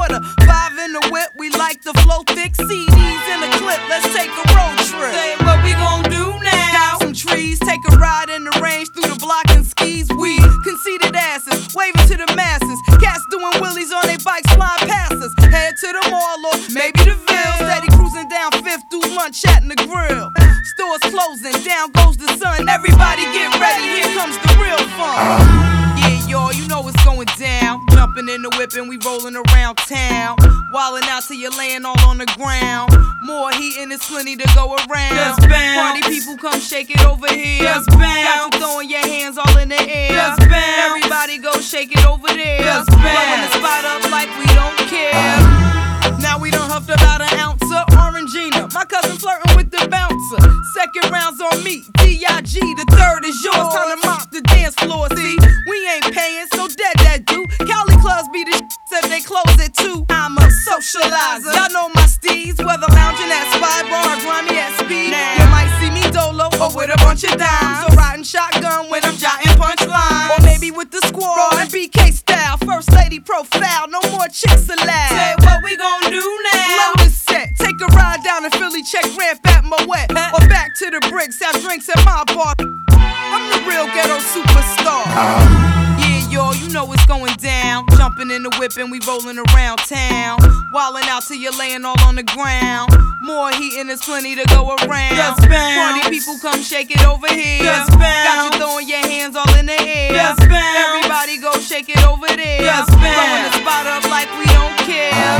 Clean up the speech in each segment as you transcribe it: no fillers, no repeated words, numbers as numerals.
quarter. 5 in the whip, we like to flow thick. CDs in the clip, let's take a road trip. Say what we gon' do now. Got some trees, take a ride in the range through the block and skis. We conceited asses, waving to the masses. Cats doing willies on their bikes, flying past us. Head to the mall or maybe the Ville. Steady cruising down 5th through lunch at the grill. Stores closing, down goes the sun. Everybody get ready, here comes the real fun. Yeah, y'all, you know what's going down. Jumping in the whip and we rolling around town. Wildin' out till you're laying all on the ground. More heat and there's plenty to go around. Just bounce. Party people come shake it over here. Just bounce. Got you throwing your hands all in the air. Just bounce. Everybody go shake it over there. Just Blowing bounce. the spot up like we don't care. Now we done huffed about an ounce of Orangina. My cousin flirting with the bouncer. Second round's on me, D.I.G. The third is yours. Time to mop the dance floor. See, we ain't paying, so dead that do. Cali clubs be the said they close at 2. I'm a socializer. Y'all know my steeds, whether lounging at Spy Bar or grimy at Speed. You might see me dolo or with a bunch of dimes, or riding shotgun when I'm jotting punchlines, or maybe with the squad and BK style. First lady profile, no more chicks allowed. Say what we gon' do now. Load is set, take a ride down in Philly, check ramp at Moet, or back to the bricks, have drinks at my bar. I'm the real ghetto superstar. Yeah, y'all, you know what's going down. Jumping in the whip and we rolling around town. Wildin' out till you're laying all on the ground. More heat and there's plenty to go around. Just bounce. Party people come shake it over here. Just bounce. Got you throwing your hands all in the air. Just bounce. Everybody go shake it over there. Just Blowing bounce. the spot up like we don't care.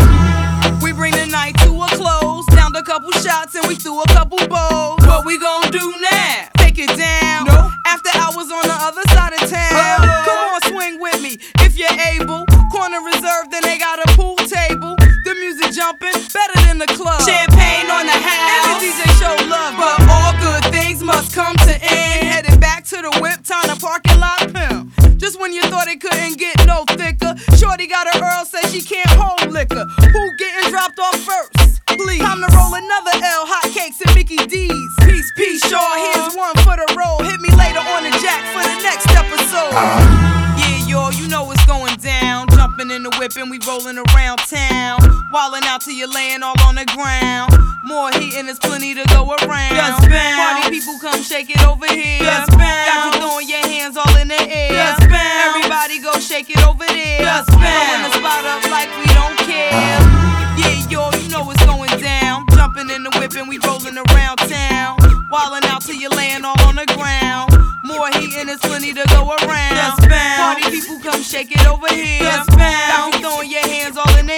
We bring the night to a close. Downed a couple shots and we threw a couple bowls. What we gon' do now? Take it down. No. After hours on the other side of town. Come on, swing with me if you're able. Corner reserved, then they got a pool table. The music jumping better than the club. Champagne on the house. And the DJ show love, but all good things must come to end. Headed back to the whip, time to parking lot pimp. Just when you thought it couldn't get no thicker, Shorty got a Earl, say she can't hold liquor. Who getting dropped off first? Please. Time to roll another L, hot cakes and Mickey D's. Peace, peace, y'all. Here's one for the roll. Hit me later on the jack for the next episode. Yeah, y'all, you know what's going down. Jumping in the whip and we rolling around town. Wildin' out till you're laying all on the ground. More heat and there's plenty to go around. Just bounce. Party people come shake it over here. Just bounce. Got you throwing your hands all in the air. Just bounce. Everybody go shake it over there. Just Blowing bounce. the spot up like we don't care. Yeah, y'all, you know what's going down. Jumping in the whip and we rolling around town. Wildin' out till you're laying all on the ground. More heat and there's plenty to go around. Just bounce. Party people come shake it over here. Just bounce. Got you throwing your hands all in the